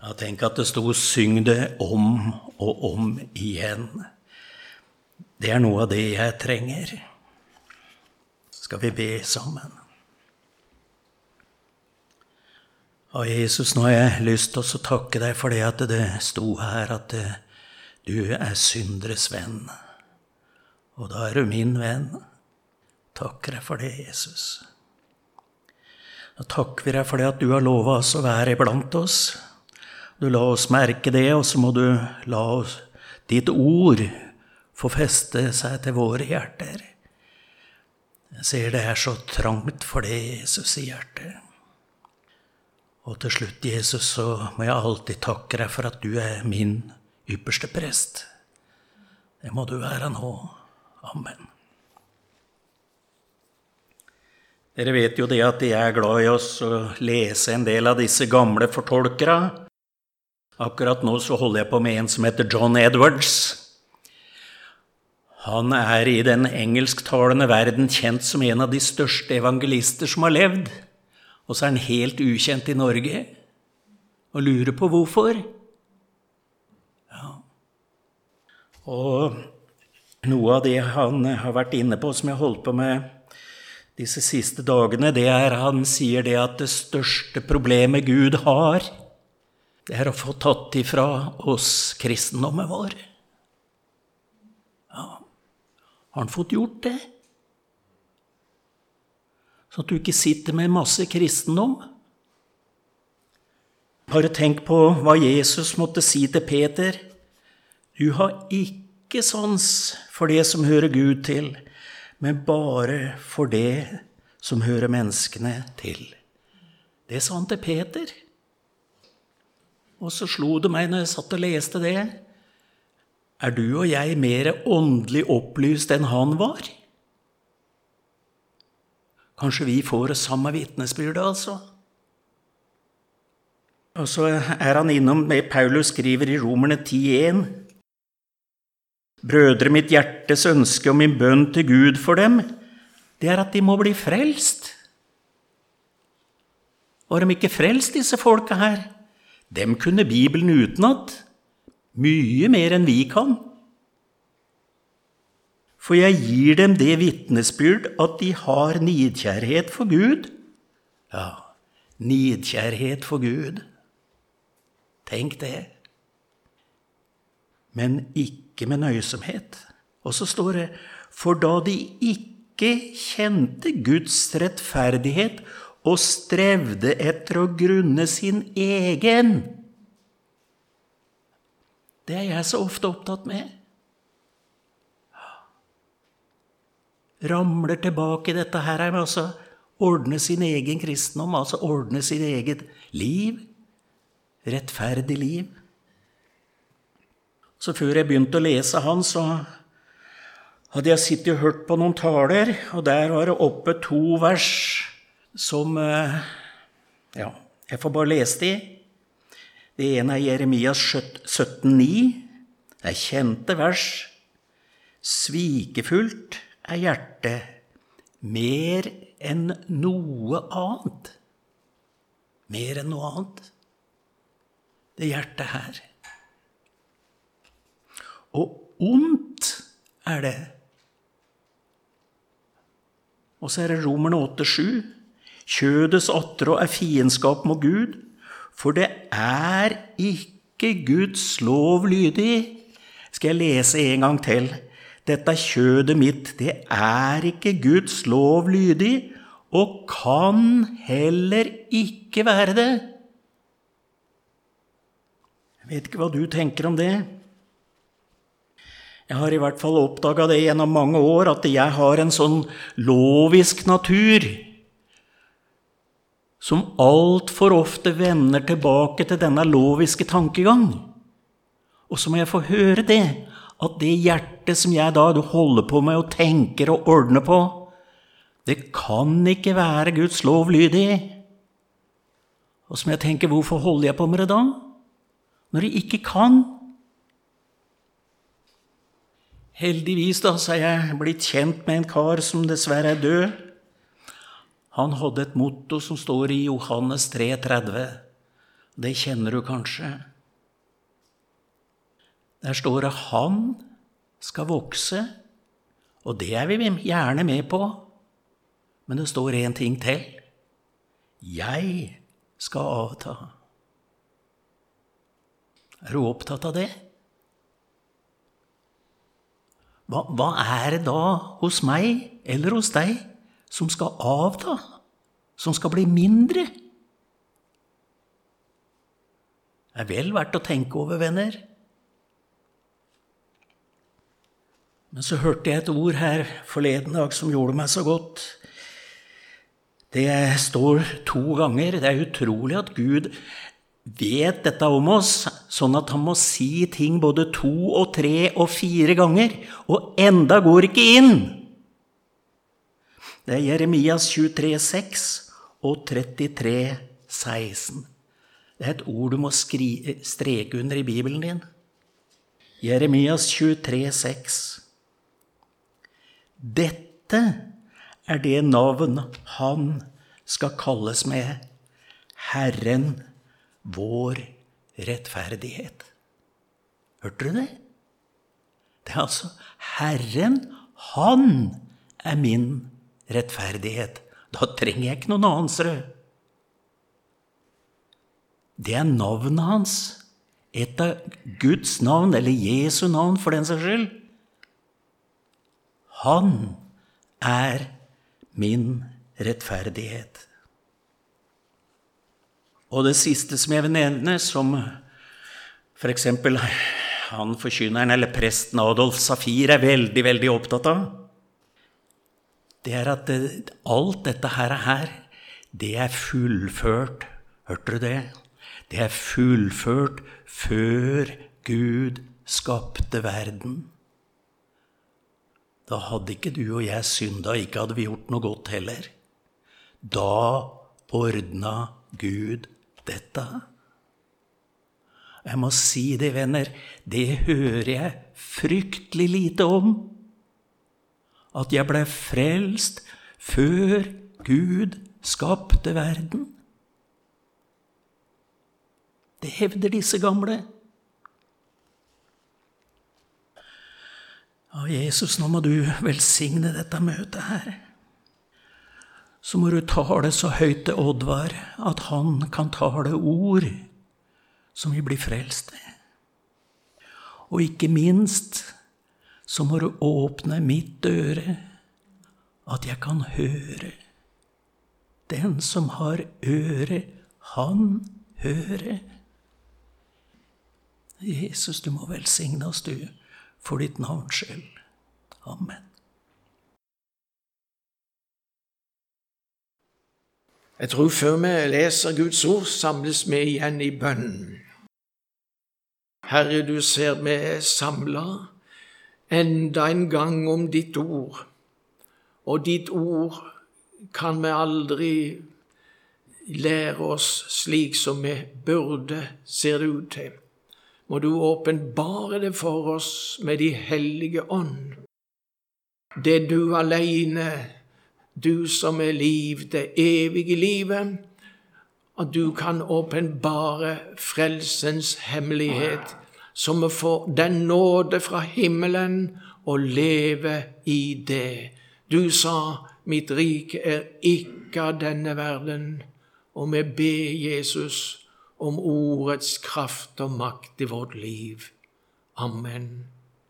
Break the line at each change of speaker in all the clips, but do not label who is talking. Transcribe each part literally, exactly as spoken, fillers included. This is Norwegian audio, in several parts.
Jeg tenker at det sto syng det om og om igjen. Det er noe av det jeg trenger. Skal vi be sammen? Og Jesus, nå har jeg lyst til å takke deg for det at det sto her at du er synderes venn. Og da er du min venn. Takker deg for det, Jesus. Og takker vi deg for det at du har lovet oss å være iblant oss. Du la oss merke det, og så må du la oss, ditt ord få feste seg til våre hjerter. Jeg ser det er så trangt for det, Jesus, i hjertet. Og til slutt, Jesus, så må jeg alltid takke deg for at du er min ypperste prest. Det må du være nå. Amen. Dere vet jo det at jeg er glad i oss å lese en del av disse gamle fortolkere. Akkurat nå så holder jeg på med en som heter John Edwards. Han er i den engelsktalende verden kjent som en av de største evangelister som har levd. Og så er han helt ukjent i Norge. Og lurer på hvorfor. Ja. Og noe av det han har vært inne på, som jeg har holdt på med disse siste dagene, det er han sier det at det største problemet Gud har, det er å få tatt ifra oss kristendommen vår. Ja. Har han fått gjort det? Så at du ikke sitter med masse kristendom? Bare tenk på hva Jesus måtte si til Peter. Du har ikke sans for det som hører Gud til, men bare for det som hører menneskene til. Det sa han til Peter. Og så slo det meg når jeg satt og leste det. Er du og jeg mer åndelig opplyst enn han var? Kanskje vi får det samme vitnesbyrdet, altså? Og så er han innom med Paulus skriver i Romerne ti en. Brødre, mitt hjertes ønske og min bønn til Gud for dem, det er at de må bli frelst. Var de ikke frelst, disse folka her? Dem kunne Bibelen utenat, mye mer enn vi kan. For jeg gir dem det vitnesbyrd at de har nidkjærhet for Gud. Ja, nidkjærhet for Gud. Tenk det. Men ikke med nøysomhet. Og så står det, for da de ikke kjente Guds rettferdighet og strevde etter å grunne sin egen. Det er jeg så ofte opptatt med. Ramler tilbake i dette her, altså ordne sin egen kristendom, altså ordne sin eget liv, rettferdig liv. Så før jeg begynte å lese han, så hadde jeg sittet og hørt på noen taler, og der var det oppe to vers som, ja, jeg får bare lese de. Det ene er Jeremias sytten ni. Det er kjente vers. Svikefullt er hjertet mer enn noe annet. Mer enn noe annet. Det hjertet her. Og ondt er det. Og så er det Romerne åtte sju. Kjødets attrå er fiendskap med Gud, for det er ikke Guds lov lydig. Skal jeg lese en gang til? Dette kjødet mitt, det er ikke Guds lov lydig, og kan heller ikke være det. Jeg vet ikke hva du tenker om det. Jeg har i hvert fall oppdaget det gjennom mange år, at jeg har en sånn lovisk natur, som alt for ofte vender tilbake til denne loviske tankegang. Og så må jeg få høre det, at det hjertet som jeg da holder på med og tenker og ordner på, det kan ikke være Guds lov lydig. Og så må jeg tenke, hvorfor holder jeg på med det da? Når jeg ikke kan. Heldigvis da, så er jeg blitt kjent med en kar som dessverre er død. Han hadde et motto som står i Johannes tre tretti. Det kjenner du kanskje. Der står det han skal vokse, og det er vi gjerne med på. Men det står en ting til. Jeg skal avta. Er du opptatt av det? Hva, hva er det da hos meg eller hos deg som skal avta? Som skal bli mindre? Det er vel verdt å tenke over, venner. Men så hørte jeg et ord her forleden dag som gjorde meg så godt. Det står to ganger. Det er utrolig at Gud vet dette om oss, sånn at han må si ting både to og tre og fire ganger, og enda går ikke inn. Det er Jeremias tjuetre seks og trettitre seksten. Det er et ord du må skri, streke under i Bibelen din. Jeremias tjuetre seks. Dette er det navn han skal kalles med, Herren vår rettferdighet. Hørte du det? Det er altså Herren, han er min rettferdighet. Da trenger jeg ikke noen annens rød. Det er navnet hans, et av Guds navn, eller Jesu navn for den saks skyld. Han er min rettferdighet. Og det siste som jeg vil nevne, som for eksempel han forkynneren eller presten Adolf Safir er veldig, veldig opptatt av, det er at det, alt dette her, her, det er fullført. Hørte du det? Det er fullført før Gud skapte verden. Da hadde ikke du og jeg synda, ikke hadde vi gjort noe godt heller. Da ordna Gud dette. Jeg må si det, venner, det hører jeg fryktelig lite om. At jeg ble frelst før Gud skapte verden. Det hevder disse gamle. Ja, Jesus, nå må du velsigne dette møtet her. Så må du tale så høyt til Oddvar at han kan tale ord som vi blir frelst ved. Og ikke minst så må du åpne mitt øre at jeg kan høre. Den som har øre, han hører. Jesus, du må velsigne oss, du, for ditt navns skyld. Amen.
Jeg tror før vi leser Guds ord, samles vi igjen i bønnen. Herre, du ser vi er samlet enda en gang om ditt ord, og ditt ord kan vi aldri lære oss slik som vi burde, ser det ut til. Må du åpenbare det for oss med de hellige ånd. Det er du alene, du som er liv, det evige livet, at du kan åpenbare frelsens hemmelighet, så vi får den nåde fra himmelen og leve i det. Du sa, mitt rike er ikke av denne verden, og vi ber Jesus om ordets kraft og makt i vårt liv. Amen.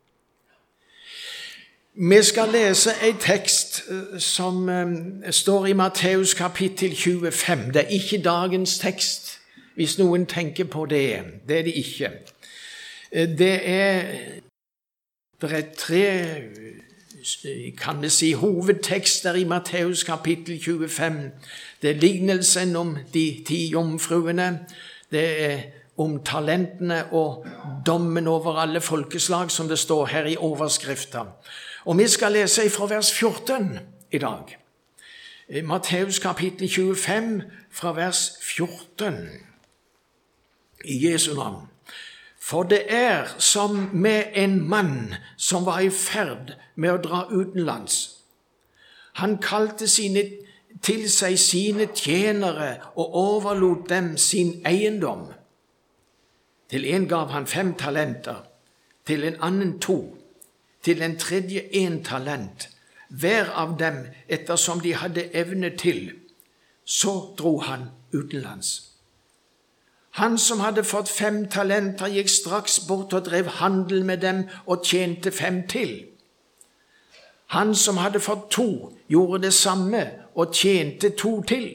Vi skal lese en tekst som står i Matteus kapittel tjuefem. Det er ikke dagens tekst, hvis noen tenker på det. Det er det ikke. Det er, det er tre, kan vi si, hovedtekster i Matteus kapittel tjuefem. Det er lignelsen om de ti jomfruene. Det er om talentene og dommen over alle folkeslag, som det står her i overskriften. Og vi skal lese fra vers fjorten i dag. Matteus kapittel tjuefem fra vers fjorten. I Jesu navn. For det er som med en mann som var i ferd med å dra utenlands. Han kalte sine til seg sine tjenere og overlot dem sin eiendom. Til en gav han fem talenter, til en annen to, til en tredje en talent, hver av dem ettersom de hadde evne til. Så dro han utenlands. Han som hadde fått fem talenter gikk straks bort og drev handel med dem og tjente fem til. Han som hadde fått to gjorde det samme og tjente to til.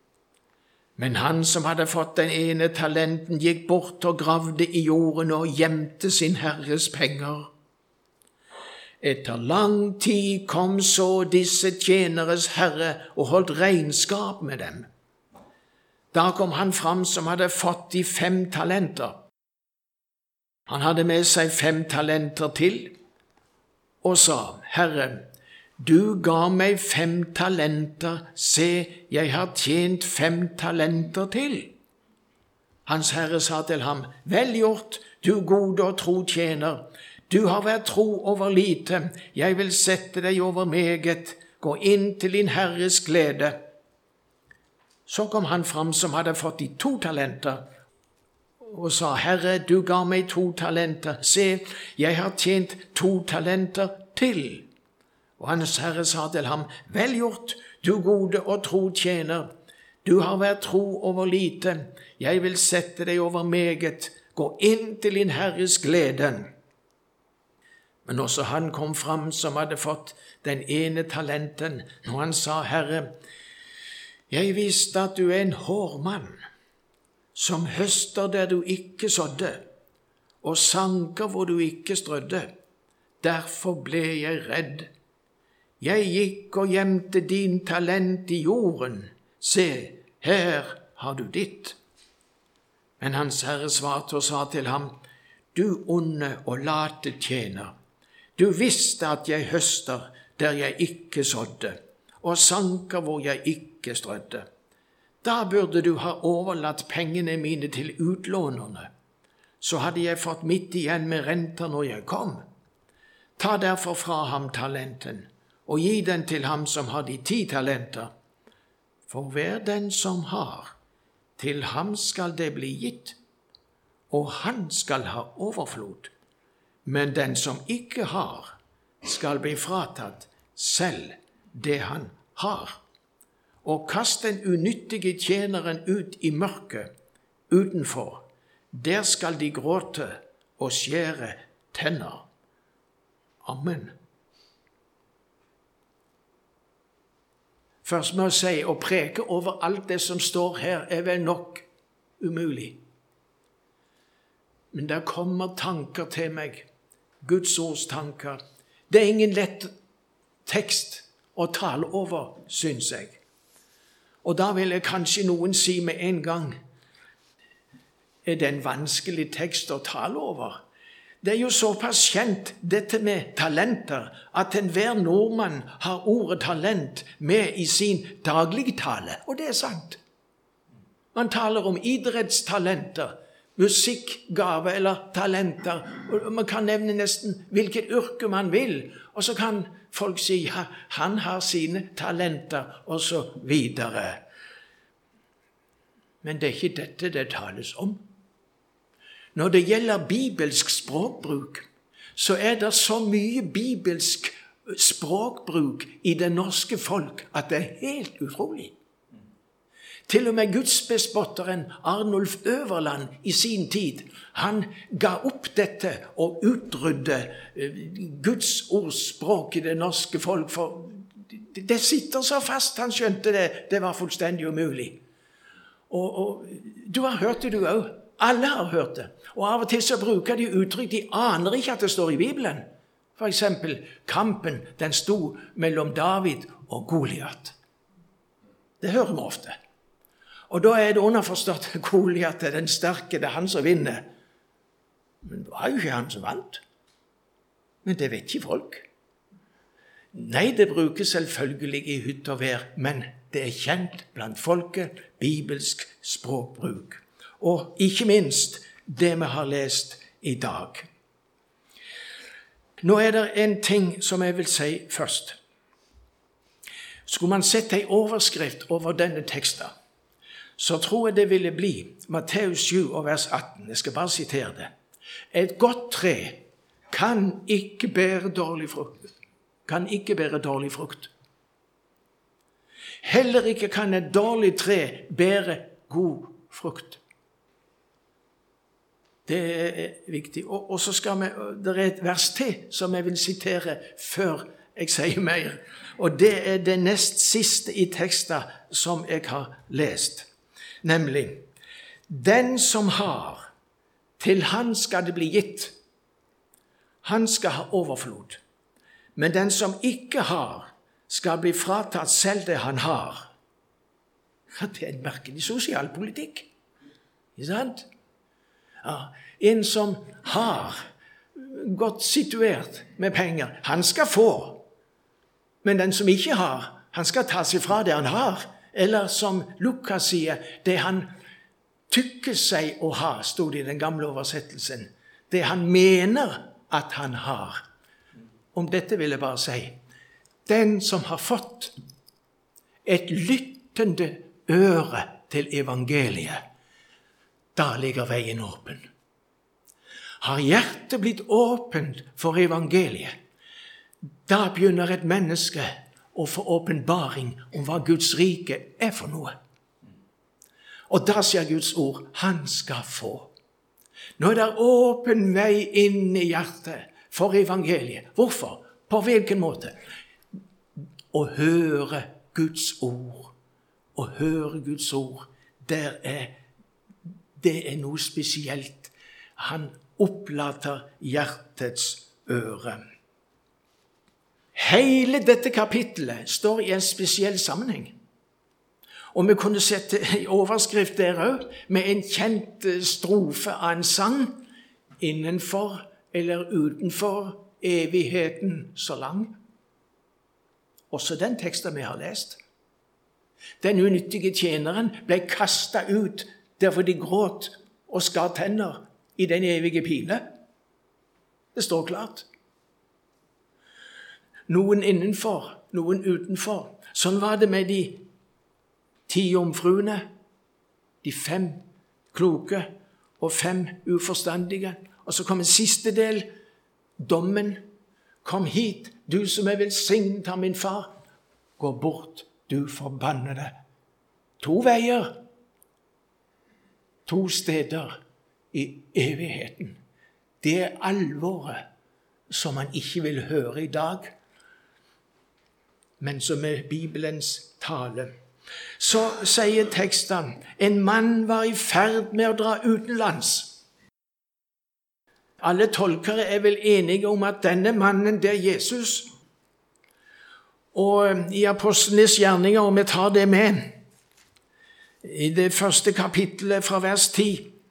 Men han som hadde fått den ene talenten gikk bort og gravde i jorden og gjemte sin herres penger. Etter lang tid kom så disse tjeneres herre og holdt regnskap med dem. Da kom han fram som hadde fått de fem talenter. Han hadde med seg fem talenter til og sa, Herre, du ga meg fem talenter, se, jeg har tjent fem talenter til. Hans herre sa til ham, vel gjort, du gode og tro tjener. Du har vært tro over lite, jeg vil sette deg over meget, gå inn til din herres glede. Så kom han fram som hadde fått de to talenter, og sa, Herre, du ga meg to talenter, se, jeg har tjent to talenter til. Og hans herre sa til ham, vel gjort, du gode og tro tjener. Du har vært tro over lite, jeg vil sette deg over meget, gå inn til din herres glede. Men også han kom fram som hadde fått den ene talenten, når han sa, Herre, jeg visste at du er en hårmann, som høster der du ikke sådde, og sanker hvor du ikke strødde. Derfor ble jeg redd. Jeg gikk og gjemte din talent i jorden. Se, her har du ditt. Men hans herre svarte og sa til ham, du onde og late tjener. Du visste at jeg høster der jeg ikke sådde, og sanker hvor jeg ikke strødde. Da burde du ha overlatt pengene mine til utlånerne. Så hadde jeg fått midt igjen med renter når jeg kom. Ta derfor fra ham talenten, og gi den til ham som har de ti talenter. For hver den som har, til ham skal det bli gitt, og han skal ha overflod. Men den som ikke har, skal bli fratatt selv det han har. Og kast den unyttige tjeneren ut i mørket utenfor. Der skal de gråte og skjære tenner. Amen. Først må jeg si, å preke over alt det som står her, er vel nok umulig. Men der kommer tanker til meg, Guds ords tanker. Det er ingen lett tekst å tale over, synes jeg. Og da vil jeg kanskje noen si med en gang, er det en vanskelig tekst å tale over? Det er jo såpass kjent, dette med talenter, at enhver nordmann har ordet talent med i sin dagligtale, og det er sant. Man taler om idrettstalenter, musikkgave eller talenter, og man kan nevne nesten hvilket yrke man vil, og så kan folk si, ja, han har sine talenter, og så videre. Men det er ikke dette det tales om. Når det gjelder bibelsk språkbruk, så er det så mye bibelsk språkbruk i det norske folk at det er helt utrolig. Til og med gudsbespotteren Arnulf Øverland i sin tid, han ga opp dette og utrydde Guds ordspråk i det norske folk, for det sitter så fast, han skjønte det, det var fullstendig umulig. Og, og du har hørt det du også. Alle har hørt det, og av og til så bruker de uttrykk, de aner ikke at det står i Bibelen. For eksempel, kampen, den sto mellom David og Goliat. Det hører vi ofte. Og da er det underforstått at Goliat er den sterke, det er han som vinner. Men det var jo ikke han som vant. Men det vet ikke folk. Nei, det brukes selvfølgelig i hytt og vær, men det er kjent blant folket, bibelsk språkbruk. Og ikke minst det vi har lest i dag. Nå er det en ting som jeg vil si først. Skulle man sette en overskrift over denne teksten, så tror jeg det ville bli Matteus sju og vers atten. Jeg skal bare sitere det. Et godt tre kan ikke bære dårlig frukt. Kan ikke bære dårlig frukt. Heller ikke kan et dårlig tre bære god frukt. Det er viktig. Og, og så skal vi, det er et vers til som jeg vil sitere før jeg sier mer. Og det er det nest siste i teksten som jeg har lest. Nemlig, den som har, til han skal det bli gitt. Han skal ha overflod. Men den som ikke har, skal bli fratatt selv det han har. Det er en merkelig sosialpolitikk. Ikke sant? Ja, en som har godt situert med penger, han skal få. Men den som ikke har, han skal ta seg fra det han har. Eller som Lukas sier, det han tykker seg å ha, stod det i den gamle oversettelsen. Det han mener at han har. Om dette vil jeg bare si, den som har fått et lyttende øre til evangeliet, da ligger veien åpen. Har hjertet blitt åpent for evangeliet, da begynner et menneske å få åpenbaring om hva Guds rike er for noe. Og da sier Guds ord, han skal få. Nå er det åpen vei inn i hjertet for evangeliet. Hvorfor? På hvilken måte? Å høre Guds ord. Å høre Guds ord, der er, det er noe spesielt. Han opplater hjertets øre. Hele dette kapittelet står i en spesiell sammenheng. Og vi kunne sette en overskrift der også, med en kjent strofe av en sang, innenfor eller utenfor evigheten så lang. Også den teksten vi har lest. Den unyttige tjeneren ble kastet ut derfor de gråt og skar tenner i den evige pine. Det står klart. Noen innenfor, noen utenfor. Sånn var det med de ti jomfruene, de fem kloke og fem uforstandige. Og så kom en siste del, dommen. Kom hit, du som er velsignet av min far. Gå bort, du forbannede. To veier, to steder i evigheten. Det er alvoret som man ikke vil høre i dag, men som er Bibelens tale. Så sier teksten, en mann var i ferd med å dra utenlands. Alle tolkere er vel enige om at denne mannen, det er Jesus. Og i Apostlenes gjerninger, om vi tar det med, i det første kapittelet fra vers ti,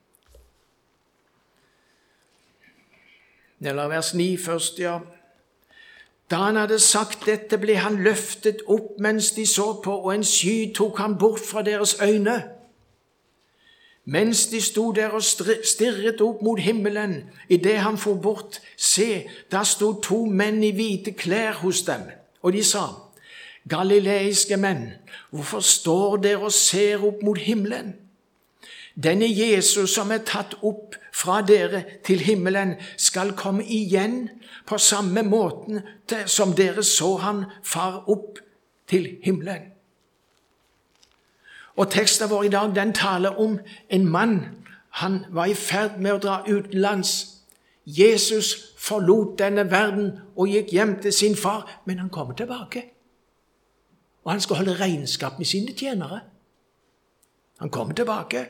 eller vers ni først, ja. Da han hadde sagt dette, ble han løftet opp mens de så på, og en sky tok han bort fra deres øyne. Mens de sto der og stirret opp mot himmelen, i det han for bort, se, da stod to menn i hvite klær hos dem, og de sa, Galileiske menn, hvorfor står dere og ser opp mot himmelen? Denne Jesus som er tatt opp fra dere til himmelen skal komme igjen på samme måten som dere så han far opp til himmelen. Og teksten vår i dag, den taler om en mann. Han var i ferd med å dra utenlands. Jesus forlot denne verden og gikk hjem til sin far, men han kommer tilbake. Og han skal holde regnskap med sine tjenere. Han kommer tilbake.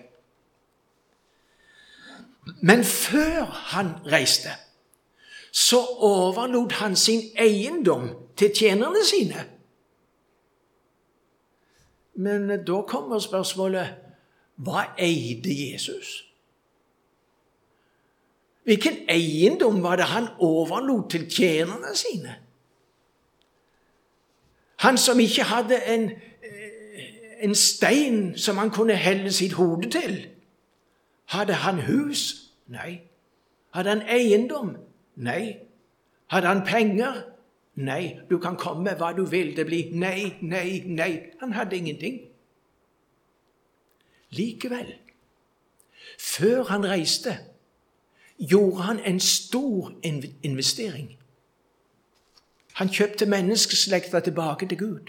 Men før han reiste, så overlot han sin eiendom til tjenerne sine. Men da kommer spørsmålet, hva eide Jesus? Hvilken eiendom var det han overlot til tjenerne sine? Han som ikke hadde en, en stein som han kunne helle sitt hode til. Hadde han hus? Nei. Hadde han eiendom? Nei. Hadde han penger? Nei, du kan komme hva du vil, det blir nei, nei, nei. Han hadde ingenting. Likevel, før han reiste, gjorde han en stor investering. Han kjøpte menneskeslekta tilbake til Gud.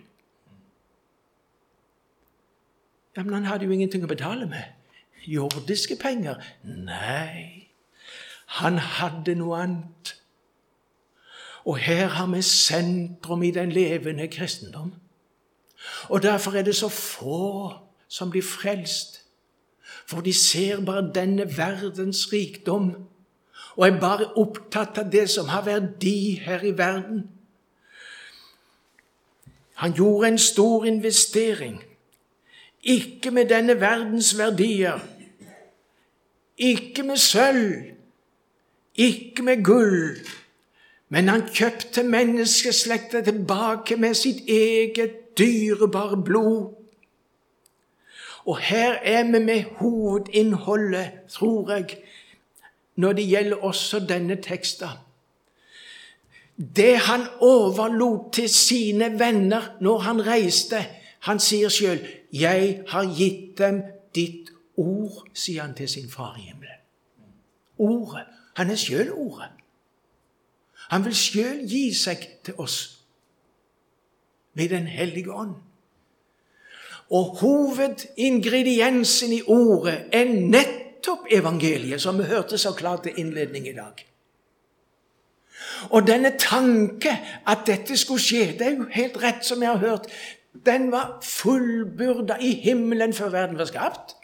Ja, men han hadde jo ingenting å betale med. Jordiske penger? Nei, han hadde noe annet. Og her har vi sentrum i den levende kristendom. Og derfor er det så få som blir frelst. For de ser bare denne verdens rikdom, og er bare opptatt av det som har verdi her i verden. Han gjorde en stor investering. Ikke med denne verdens verdier. Ikke med sølv. Ikke med gull. Men han kjøpte menneskeslekta tilbake med sitt eget dyrebare blod. Og her er vi med hovedinnholdet, tror jeg, når det gjelder også denne teksten. Det han overlot til sine venner når han reiste, han sier selv, jeg har gitt dem ditt ord, sier han til sin far i himmelen. Ordet. Han er selv ordet. Han vil selv gi seg til oss ved den hellige ånd. Og hovedingrediensen i ordet er nettopp evangeliet, som vi hørte så klart til innledning i dag. Og denne tanke at dette skulle skje, det er jo helt rett som jeg har hørt, den var fullbyrdet i himmelen før verden var skapt.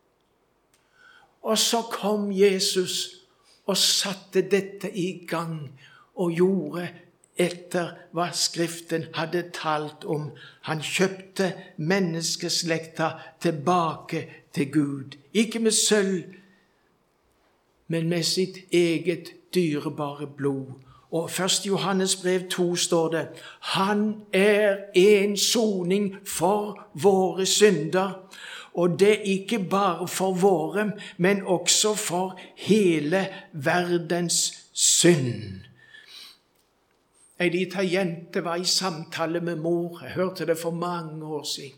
Og så kom Jesus og satte dette i gang og gjorde etter hva Skriften hadde talt om. Han kjøpte menneskeslekta tilbake til Gud. Ikke med sølv, men med sitt eget dyrebare blod. Og først i Johannes brev to står det, han er en soning for våre synder, og det ikke bare for våre, men også for hele verdens synd. En liten jente var i samtale med mor. Jeg hørte det for mange år siden.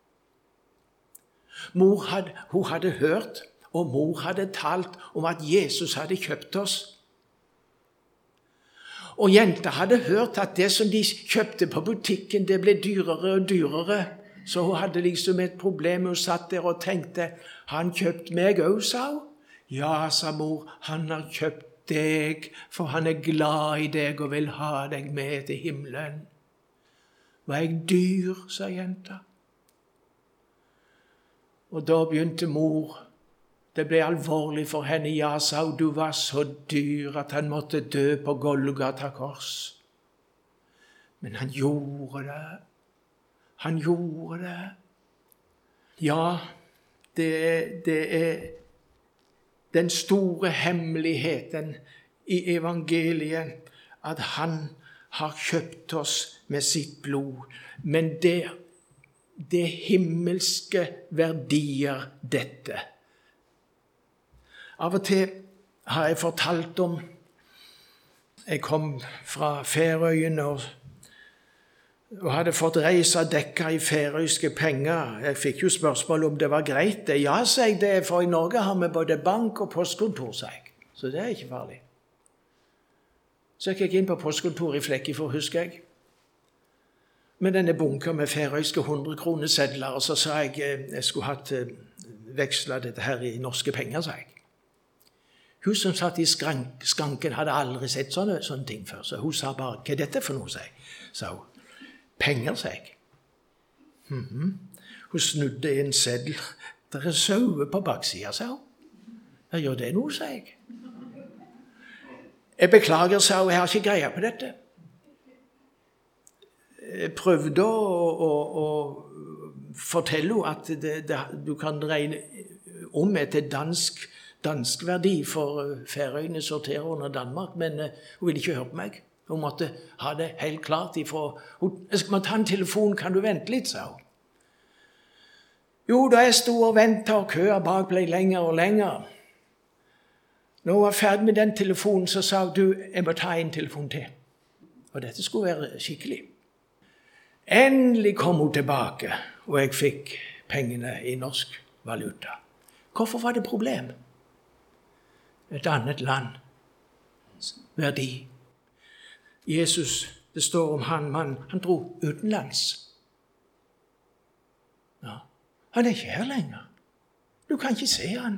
Mor hadde, hun hadde hørt, og mor hadde talt om at Jesus hadde kjøpt oss. Og jenta hadde hørt at det som de kjøpte på butikken, det ble dyrere og dyrere. Så hun hadde liksom et problem. Hun satt der og tenkte, han kjøpt meg også, sa hun. Ja, sa mor, han har kjøpt deg, for han er glad i deg og vil ha deg med til himmelen. Var jeg dyr, sa jenta. Og da begynte mor. Det ble alvorlig for henne. Ja, sa hun, du var så dyr at han måtte dø på Golgata kors. Men han gjorde det. Han gjorde det. Ja, det, det er den store hemmeligheten i evangeliet, at han har kjøpt oss med sitt blod. Men det, det himmelske verdier dette. Av og til har jeg fortalt om, jeg kom fra Færøyene og, og hadde fått reise dekket i færøyske penger. Jeg fikk jo spørsmål om det var greit. Det, ja, sa jeg det, for i Norge har vi både bank og postkontor, sa jeg. Så det er ikke farlig. Så jeg gikk inn på postkontoret i Flekkefjord, husker jeg. Med denne bunker med færøyske hundre kronesedler, og så sa jeg, jeg skulle hatt vekslet dette her i norske penger, sa jeg. Hun som satt i skrank, skranken hadde aldri sett sånne, sånne ting før, så hun sa bare, hva er dette for noe, sa jeg? Sa hun, penger, sa jeg. Mm-hmm. Hun snudde en seddel. Det er sauer på baksida, sa hun. Ja, gjør det noe, sa jeg. Jeg beklager, sa hun, jeg har ikke greie på dette. Jeg prøvde å, å, å fortelle henne at det, det, du kan regne om etter dansk dansk verdi, for Færøyene sorterer under Danmark, men uh, hun ville ikke høre på meg. Hun måtte ha det helt klart ifra. Hun, jeg skal ta en telefon, kan du vente litt, sa hun. Jo, da jeg stod og ventet, og køa bak ble lenger og lenger. Når hun var ferdig med den telefonen, så sa hun, du, jeg må ta en telefon til. Og dette skulle være skikkelig. Endelig kom hun tilbake, og jeg fikk pengene i norsk valuta. Hvorfor var det problem? Et annet land. Verdi. Jesus, det står om han mann, han dro utenlands. Ja, han er ikke her lenger. Du kan ikke se han.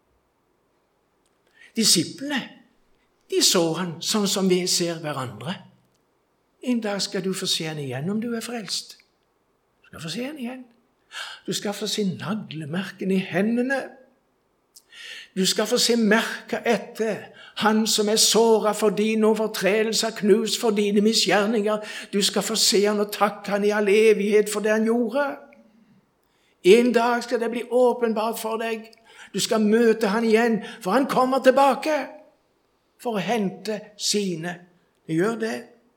Disiplene, de så han sånn som vi ser hverandre. En dag skal du få se han igjen om du er frelst. Du skal få se han igjen. Du skal få se naglemerken i hendene. Du skal få se merker etter han som er såret for dine overtredelser, knust for dine misgjerninger. Du skal få se han og takke han i all evighet for det han gjorde. En dag skal det bli åpenbart for deg. Du skal møte han igjen, for han kommer tilbake for å hente sine. Det gjør det.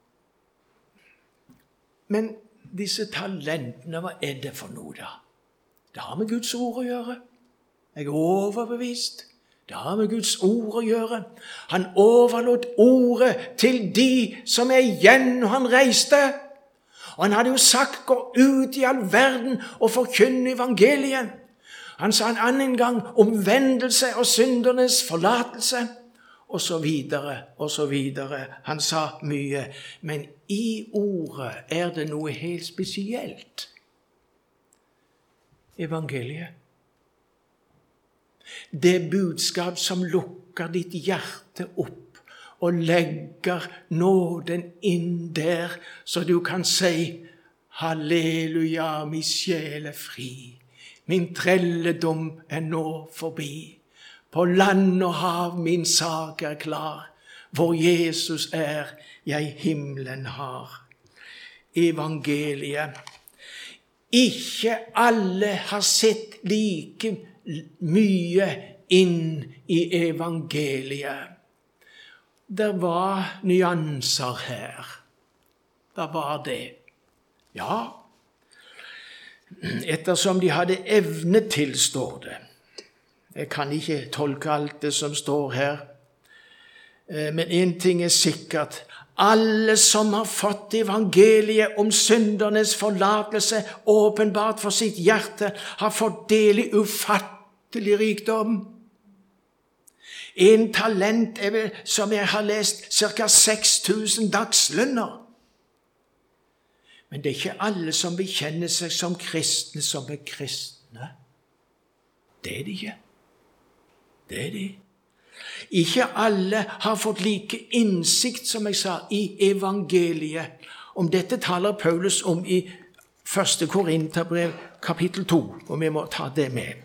Men disse talentene, hva er det for noe da? Det har med Guds ord å gjøre. Jeg er overbevist. Det har med Guds ord å gjøre. Han overlot ordet til de som er igjen, og han reiste. Og han hadde jo sagt, gå ut i all verden og forkynne evangeliet. Han sa en annen gang omvendelse og syndernes forlatelse, og så videre, og så videre. Han sa mye, men i ordet er det noe helt spesielt. Evangeliet. Det budskap som lukker ditt hjerte opp og legger nåden inn der, så du kan si, halleluja, min sjel er fri. Min trelledom er nå forbi. På land og hav min sak er klar. Hvor Jesus er, jeg himmelen har. Evangeliet. Ikke alle har sett like mye inn i evangeliet. Det var nyanser her. Det var det. Ja, ettersom de hadde evne til, står det. Jeg kan ikke tolke alt det som står her. Men en ting er sikkert. Alle som har fått evangeliet om syndernes forlatelse åpenbart for sitt hjerte, har fått del i ufattelig rikdom. En talent er vel, som jeg har lest, cirka seks tusen dagslønner. Men det er ikke alle som bekjenner seg som kristne, som er kristne. Det er de ikke. Det er de. Ikke alle har fått like innsikt, som jeg sa, i evangeliet. Om dette taler Paulus om i første Korinterbrev, kapittel to, og vi må ta det med.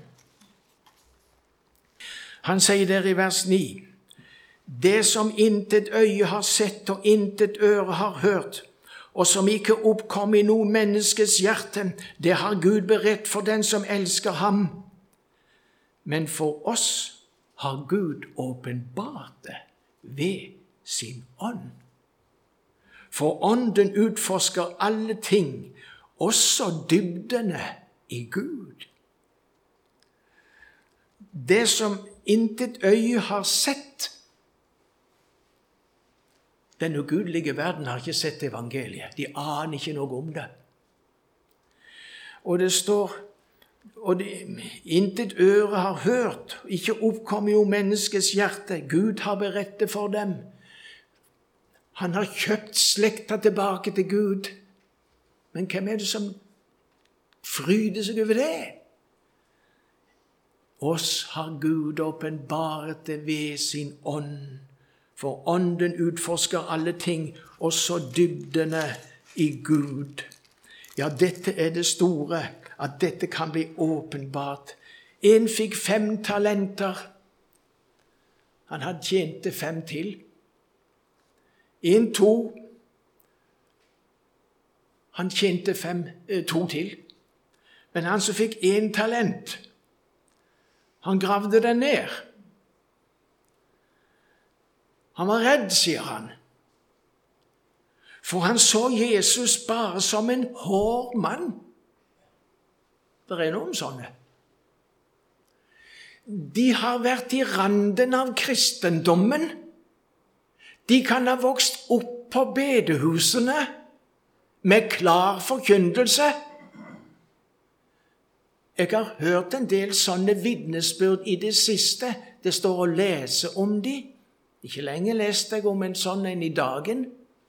Han sier der i vers ni, det som intet øye har sett og intet øre har hørt, og som ikke oppkom i noe menneskes hjerte, det har Gud beredt for den som elsker ham. Men for oss har Gud åpenbart det ved sin ånd. For ånden utforsker alle ting, også dybdene i Gud. Det som intet øye har sett, den ugudelige verden har ikke sett evangeliet. De aner ikke noe om det. Og det står, og det, intet øre har hørt, ikke oppkommer jo menneskets hjerte. Gud har beredt det for dem. Han har kjøpt slekta tilbake til Gud. Men hvem er det som fryder seg over det? Oss har Gud åpenbart det ved sin ånd. For ånden utforsker alle ting, også dybdene i Gud. Ja, dette er det store, at dette kan bli åpenbart. En fikk fem talenter. Han hadde tjente fem til. En to. Han tjente fem, eh, to til. Men han som fikk en talent, han gravde den ned. Han var redd, sier han. For han så Jesus bare som en hård mann. Det er noen sånne. De har vært i randen av kristendommen. De kan ha vokst opp på bedehusene med klar forkynnelse. Jeg har hørt en del sånne vitnesbyrd i det siste. Det står å lese om de. Ikke lenge leste jeg om en sånn en i dagen.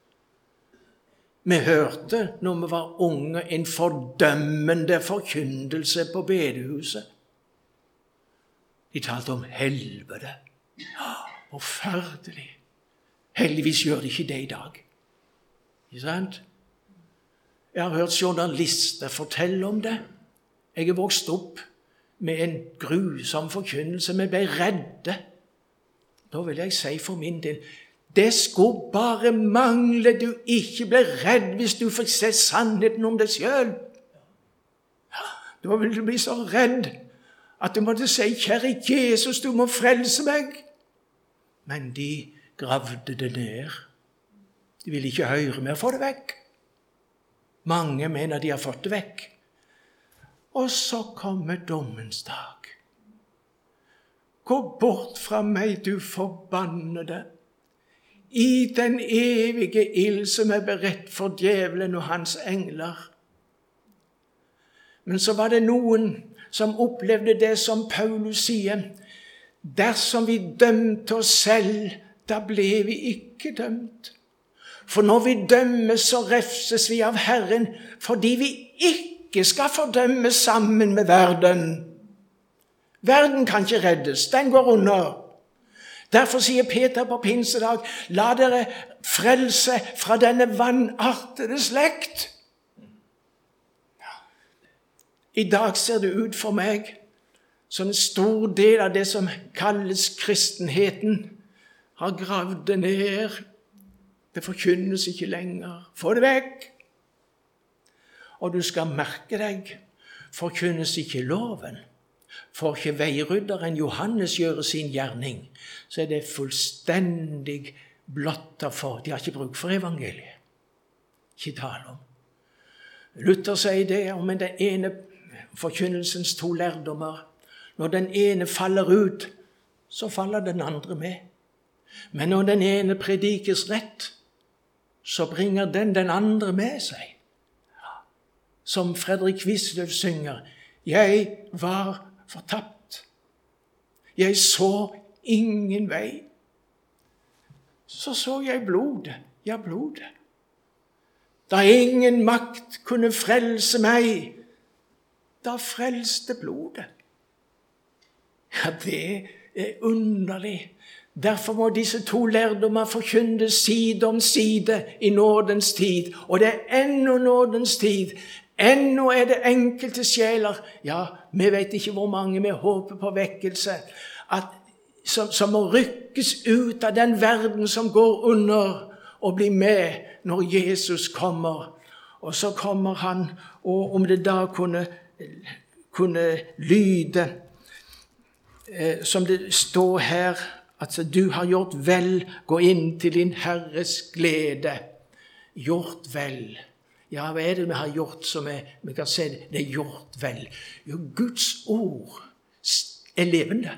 Vi hørte, når vi var unge, en fordømmende forkynnelse på bedehuset. De talte om helvete. Ja, forferdelig. Heldigvis gjør de ikke det i dag. Ikke sant? Jeg har hørt journalister fortelle om det. Jeg er vokst opp med en grusom forkynnelse. Vi ble redde. Da vil jeg si for min del, det skulle bare mangle du ikke ble redd hvis du fikk se sannheten om deg selv. Da vil du bli så redd at du måtte si, kjære Jesus, du må frelse meg. Men de gravde det ned. De ville ikke høre mer, få det vekk. Mange mener de har fått det vekk. Og så kommer dommens dag. Gå bort fra meg, du forbannede, i den evige ild som er beredt for djevelen og hans engler. Men så var det noen som opplevde det som Paulus sier, dersom vi dømte oss selv, da ble vi ikke dømt. For når vi dømmer, så refses vi av Herren, fordi vi ikke skal fordømme sammen med verden. Verden kan ikke reddes, den går under. Derfor sier Peter på pinsedag, la dere frelse fra denne vanartede slekt. I dag ser det ut for meg som en stor del av det som kalles kristenheten har gravd det ned. Det forkynnes ikke lenger. Få det vekk. Og du skal merke deg, forkynnes ikke loven. For ikke veirydderen Johannes gjøre sin gjerning, så er det fullstendig blotta for. De har ikke bruk for evangeliet. Ikke tale om. Luther sier det om den ene forkynnelsens to lærdommer. Når den ene faller ut, så faller den andre med. Men når den ene predikes rett, så bringer den den andre med seg. Som Fredrik Wisløff synger, jeg var fortapt. Jeg så ingen vei. Så så jeg blodet, ja blodet. Da ingen makt kunne frelse meg, da frelste blodet. Ja, det er underlig. Derfor må disse to lærdommer forkynnes side om side i nådens tid. Og det er ennå nådens tid. Ennå er det enkelte sjeler, ja, vi vet ikke hvor mange vi håper på vekkelse, at, som, som må rykkes ut av den verden som går under, og bli med når Jesus kommer. Og så kommer han, og om det da kunne, kunne lyde, eh, som det står her, at du har gjort vel, gå inn til din Herres glede. Gjort vel. Ja, hva er det vi har gjort som er, vi kan se det, det er gjort vel? Jo, Guds ord er levende.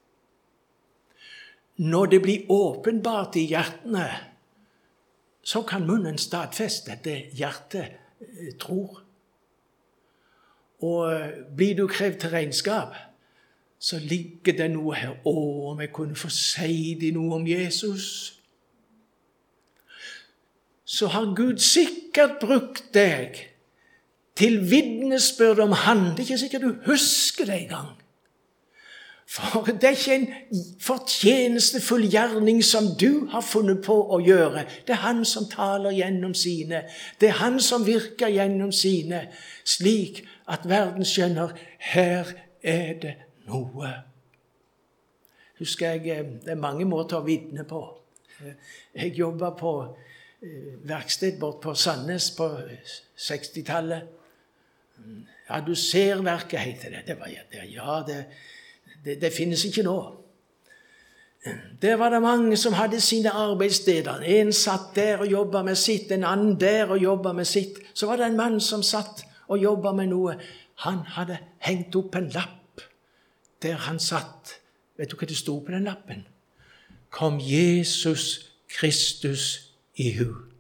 Når det blir åpenbart i hjertene, så kan munnen stadfeste at det hjertet eh, tror. Og blir du krevd til regnskap, så ligger det noe her. Å, om jeg kunne få si det noe om Jesus. Så har Gud sikkert brukt deg til vitnesbyrd om han. Det er ikke sikkert du husker det engang. For det er ikke en fortjenestefull gjerning som du har funnet på å gjøre. Det er han som taler gjennom sine. Det er han som virker gjennom sine, slik at verden skjønner, her er det noe. Husker jeg, det er mange måter å vitne på. Jeg jobbet på verksted bort på Sandnes på sekstitallet. Ja, du ser verket, heter det. Det var, ja, det, det, det finnes ikke nå. Der var det mange som hadde sine arbeidssteder. En satt der og jobbet med sitt, en annen der og jobbet med sitt. Så var det en mann som satt og jobbet med noe. Han hadde hengt opp en lapp der han satt. Vet du hva det stod på den lappen? Kom Jesus Kristus i hu.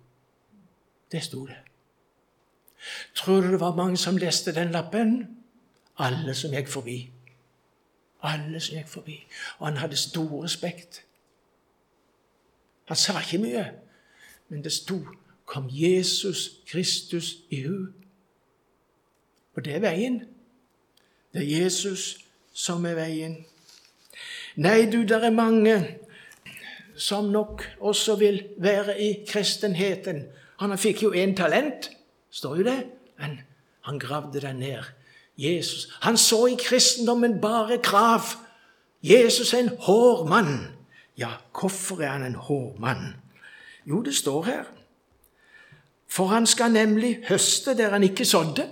Det sto det. Tror du det var mange som leste den lappen? Alle som gikk forbi. Alle som gikk forbi. Og han hadde stor respekt. Han sa ikke mye, men det sto, kom Jesus Kristus i hu. Og det er veien. Det er Jesus som er veien. Nei, du, der er mange som nok også vil være i kristenheten. Han fikk jo en talent, står jo det, men han gravde den ned. Jesus, han så i kristendommen bare krav. Jesus er en hård mann. Ja, hvorfor er han en hård mann? Jo, det står her. For han skal nemlig høste der han ikke sådde.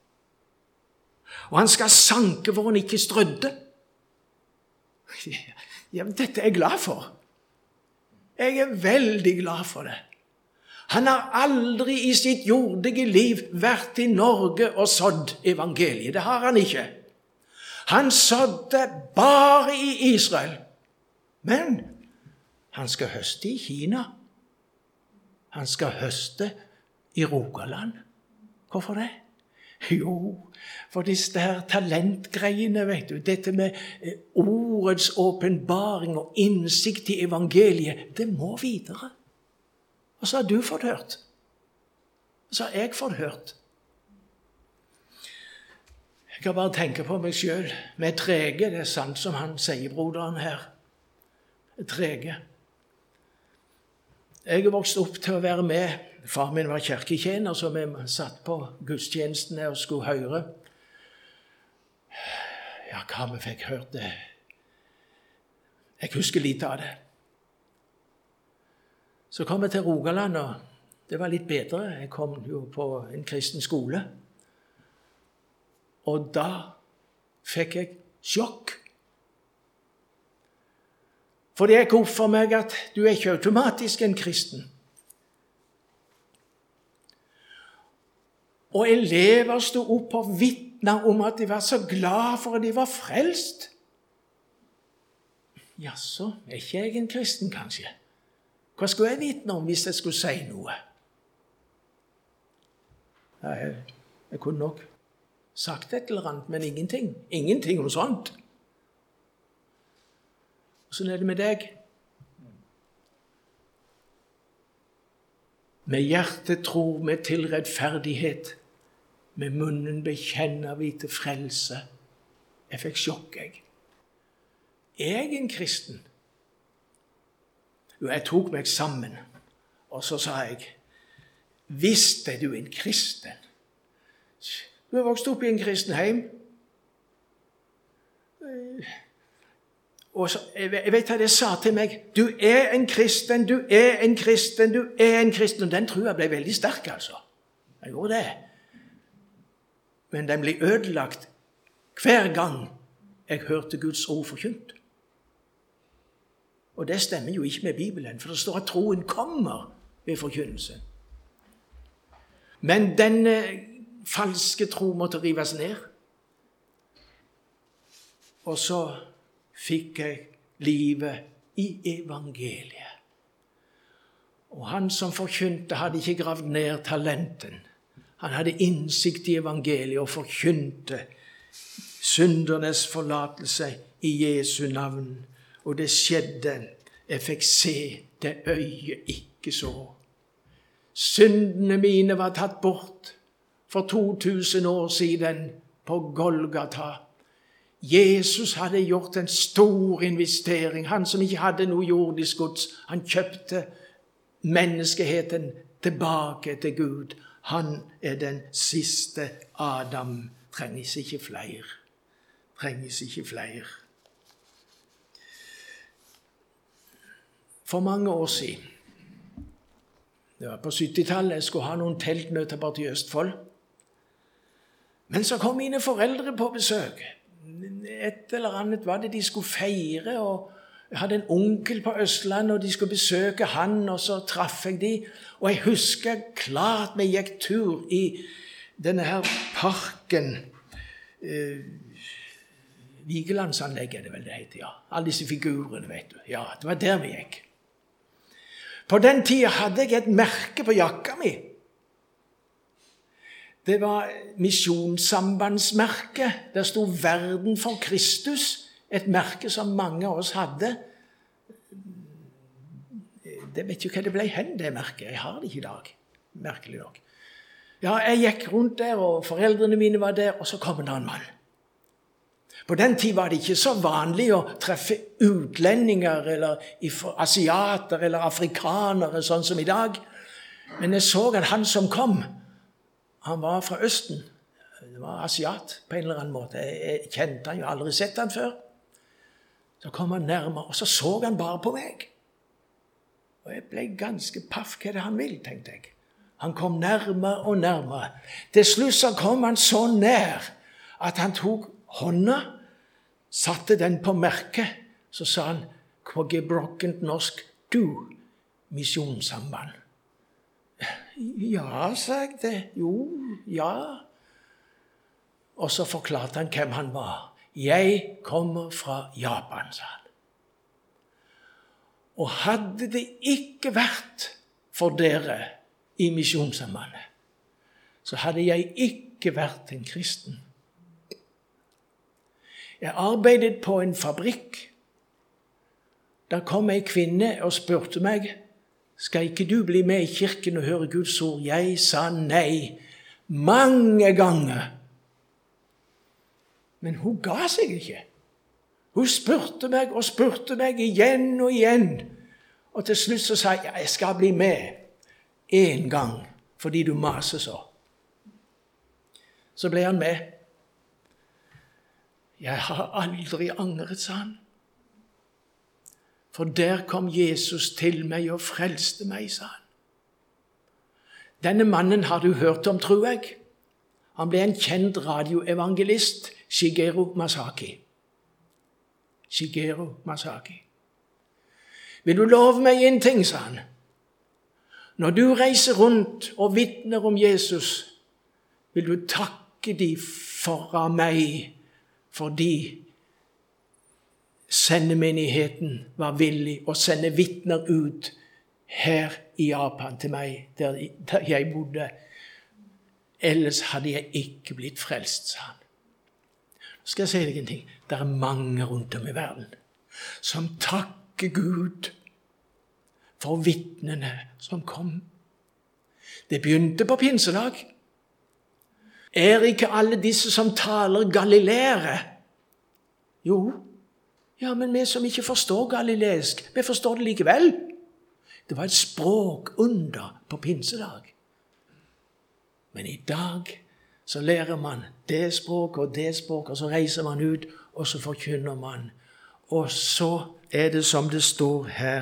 Og han skal sanke hvor han ikke strødde. Ja, men dette er jeg glad for. Jeg er veldig glad for det. Han har aldri i sitt jordige liv vært i Norge og sådd evangeliet. Det har han ikke. Han sådde bare i Israel. Men han skal høste i Kina. Han skal høste i Rogaland. Hvorfor det? Jo, for disse her talentgreiene, vet du, dette med ordets åpenbaring og innsikt i evangeliet, det må videre. Og så har du fått hørt. Og så har jeg fått hørt. Jeg kan bare tenke på meg selv. Vi er trege, det er sant som han sier, broderen her. Trege. Jeg er vokst opp til å være med. Far min var kirketjener, så vi satt på gudstjenestene og skulle høre. Ja, hva vi fikk hørt det. Jeg husker lite av det. Så kom jeg til Rogaland, og det var litt bedre. Jeg kom jo på en kristen skole. Og da fikk jeg sjokk. For det gikk opp for meg at du er ikke automatisk en kristen. Og elever stod opp og vitnet om at de var så glad for at de var frelst. Jaså, er ikke jeg en kristen, kanskje? Hva skulle jeg vitne om hvis jeg skulle si noe? Ja, jeg, jeg kunne nok sagt et eller annet, men ingenting. Ingenting om sånt. Sånn er det med deg. Med hjertet tror vi til rettferdighet. Med munnen bekjenner vi til frelse. Jeg fikk sjokk, jeg. Er jeg en kristen? Jo, jeg tok meg sammen, og så sa jeg, visst er du en kristen. Du har vokst opp i en kristen heim. Og så, jeg vet hva det sa til meg. Du er en kristen, du er en kristen, du er en kristen. Og den tror jeg ble veldig sterk, altså. Jeg gjorde det. Men den ble ødelagt hver gang jeg hørte Guds ord forkynt. Og det stemmer jo ikke med Bibelen, for det står at troen kommer ved forkynnelse. Men denne falske tro måtte rives ned. Og så fikk jeg livet i evangeliet. Og han som forkynte hadde ikke gravd ned talenten. Han hadde innsikt i evangeliet og forkynte syndernes forlatelse i Jesu navn. Og det skjedde. Jeg fikk se det øyet ikke så. Syndene mine var tatt bort for to tusen år siden på Golgata. Jesus hadde gjort en stor investering. Han som ikke hadde noe jordisk gods, han kjøpte menneskeheten tilbake til Gud. Han er den siste Adam. Trenges ikke flere. Trenges ikke flere. For mange år siden, det var på syttitallet, jeg skulle ha noen teltmøter bare til Østfold. Men så kom mine foreldre på besøk. Et eller annet var det de skulle feire, og jeg hadde en onkel på Østland, og de skulle besøke han, og så traff jeg de. Og jeg husker klart vi gikk tur i denne her parken, eh, Vigelandsanlegget er det vel det heter, ja. Alle disse figurene, vet du. Ja, det var der vi gikk. På den tiden hadde jeg et merke på jakka mi. Det var misjonssambandsmerket. Der stod verden for Kristus, et merke som mange av oss hadde. Det vet jo hva det ble hen, det merket. Jeg har det ikke i dag, merkelig nok. Ja, jeg gikk rundt der, og foreldrene mine var der, og så kom det en mann. På den tid var det ikke så vanlig å treffe utlendinger, eller asiater, eller afrikanere, sånn som i dag. Men jeg så at han som kom, han var fra Østen. Det var asiat på en eller annen måte. Jeg kjente han jo, aldri sett han før. Så kom han nærmere, og så så han bare på meg. Og jeg ble ganske paff, hva er det han vil, tenkte jeg. Han kom nærmere og nærmere. Til slutt så kom han så nær at han tok hånda, satte den på merket, så sa han på gebrokkent norsk, du, misjonssamband. Ja, sa jeg det. Jo, ja. Og så forklarte han hvem han var. Jeg kommer fra Japan, sa han. Og hadde det ikke vært for dere i misjonssambandet, så hadde jeg ikke vært en kristen. Jeg arbeidet på en fabrikk. Da kom en kvinne og spurte meg, skal ikke du bli med i kirken og høre Guds ord? Jeg sa nei mange ganger. Men hun ga seg ikke. Hun spurte meg og spurte meg igjen og igjen. Og til slutt så sa jeg, jeg skal bli med en gang, fordi du maser så. Så ble han med. Jeg har aldri angret, sa han. For der kom Jesus til meg og frelste meg, sa han. Denne mannen har du hørt om, tror jeg. Han ble en kjent radioevangelist, Shigeru Masaki. Shigeru Masaki. Vil du love meg en ting, sa han. Når du reiser rundt og vitner om Jesus, vil du takke de for meg, fordi sendemenigheten var villig å sende vitner ut her i Japan til meg, der, der jeg bodde. Ellers hadde jeg ikke blitt frelst, sa han. Nå skal jeg si deg en ting. Det er mange rundt om i verden som takker Gud for vitnene som kom. Det begynte på pinsedag. Er ikke alle disse som taler galileere? Jo, ja, men vi som ikke forstår galileisk, vi forstår det likevel. Det var et språk under på pinsedag. Men i dag så lærer man det språket og det språket, og så reiser man ut, og så forkynner man. Og så er det som det står her.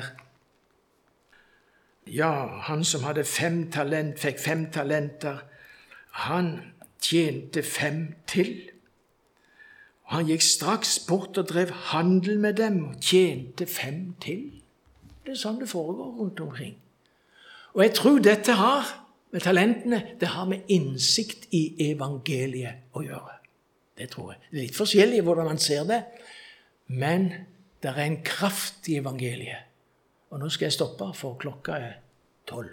Ja, han som hadde fem talent, fikk fem talenter, han tjente fem til. Han gikk straks bort og drev handel med dem og tjente fem til. Det er sånn det foregår rundt omkring. Og jeg tror dette har med talentene, det har med innsikt i evangeliet å gjøre. Det tror jeg. Det er litt forskjellig hvordan man ser det, men det er en kraft i evangeliet. Og nå skal jeg stoppe, for klokka er tolv.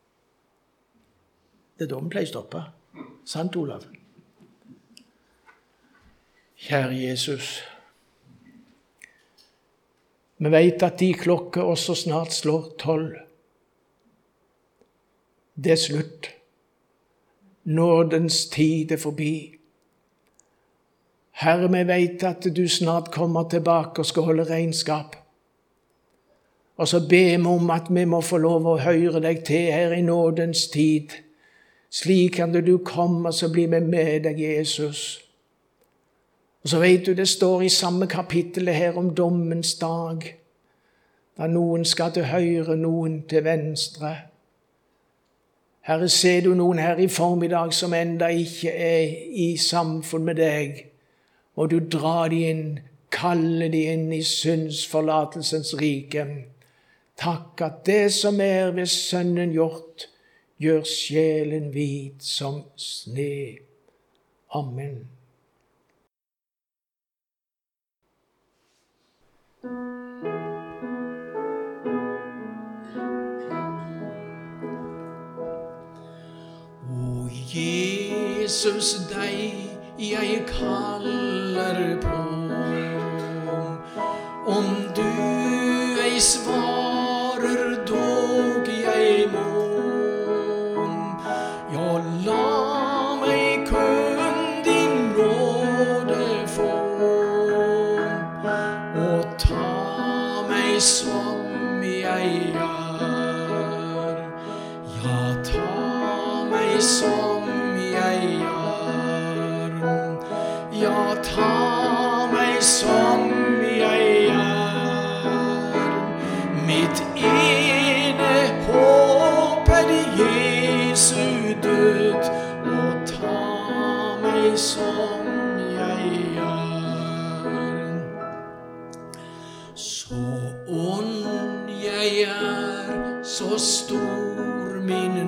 Det er da vi pleier å stoppe. Sant, Olav? Kjære Jesus, vi vet at de klokker også snart slår tolv. Det er slutt. Nådens tid er forbi. Herre, vi vet at du snart kommer tilbake og skal holde regnskap. Og så ber vi om at vi må få lov å høre deg til her i nådens tid. Slik kan du komme, så blir vi med deg, Jesus. Og så vet du, det står i samme kapittel her om dommens dag, da noen skal til høyre, noen til venstre. Herre, ser du noen her i formiddag som enda ikke er i samfunn med deg, må du dra de inn, kalle de inn i syndsforlatelsens rike. Takk at det som er ved Sønnen gjort, gjør sjelen hvit som sne. Amen. O Jesus, Jesus, deg jeg kaller på. Om du ei svarer, dog jeg må. Ja, la meg kun din nåde få, og ta meg som jeg er. Ja, ta meg som jeg er. Ja, ta meg som jeg er. Mitt ene håp er Jesu død, og ta meg som jeg er. Så ond jeg er, så stor min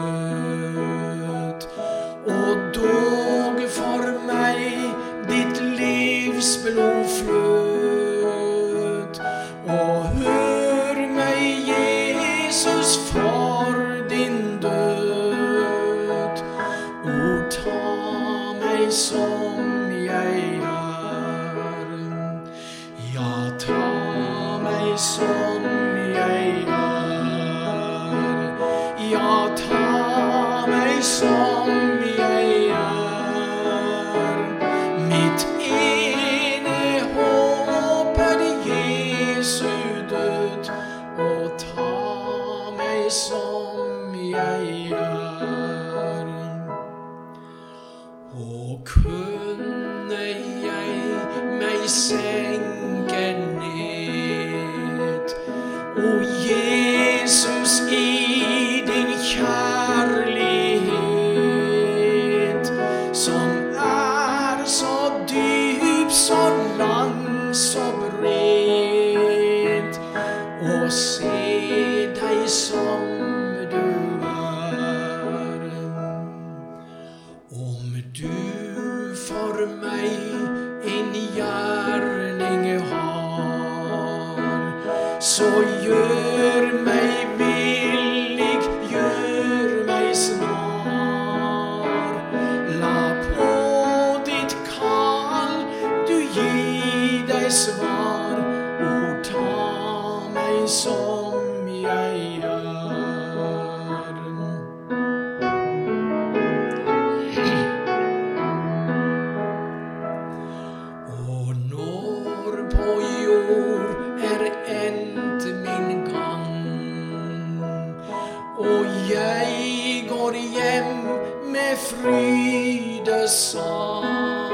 nød, og dog for meg ditt livs blod flød. Og hør meg, Jesus, for din død. O, ta meg som jeg er. Ja, ta meg som jeg er. Ja, ta meg som jeg er. Mitt ene håp er Jesu død, og ta meg som jeg er. Og kunne jeg meg senke ned, o Jesus, i din kjærlighet, som er så dyp, så lang, så bred, og se deg som du er. Om du for meg en gjerning har, så gjør meg villig, gjør meg snar. La på ditt kall du gi deg svar, og ta meg som jeg er. Og når på jord er endt min gang, og jeg går hjem med frydesang,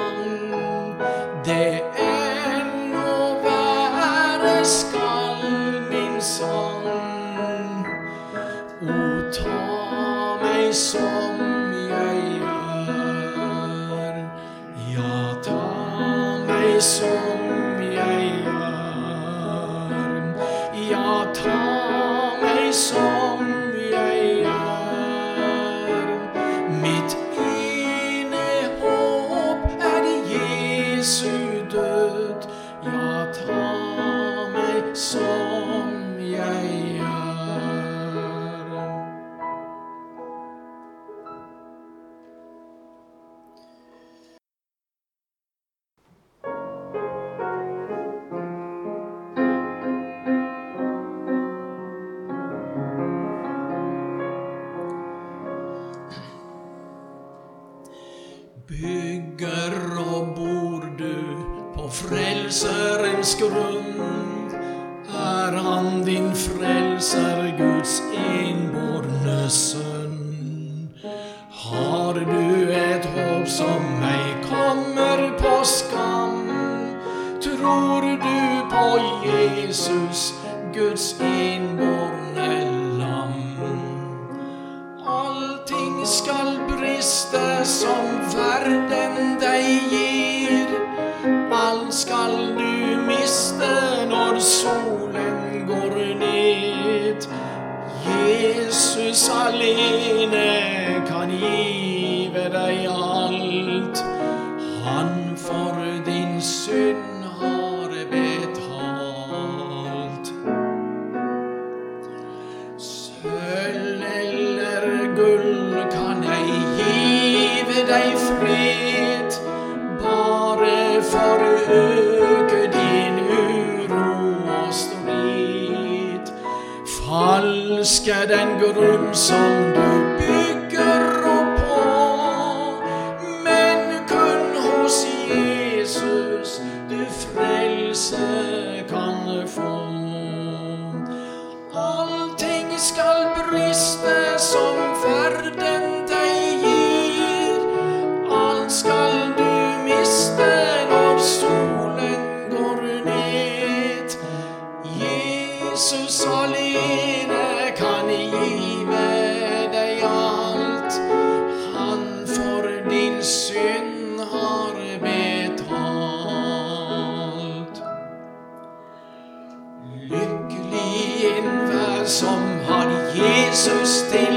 det ennå være skal min sang. O, ta meg som jeg er. Ja, ta meg som jeg er. Ja, ta meg som jeg er. Mitt ene håp er Jesu død. Ja, ta meg som jeg er. Bygger og bor du på frelserens grunn, er han din frelser, Guds enbårne sønn. Har du et håp som ei kommer på skam, tror du på Jesus, Guds enbårne lam. Allting skal briste som verden deg gir, alt skal du miste når solen går ned. Jesus alene kan give deg alt, han for din synd har betalt. Sølv eller gull kan jeg give deg Falsk er den grunn som du bygger opp på, men kun hos Jesus du frelse kan få. Allting skal briste som verden deg gir, alt skal du miste når solen går ned. Jesus alene kan give deg alt, han for din synd har betalt. Lykkelig enhver som har Jesus til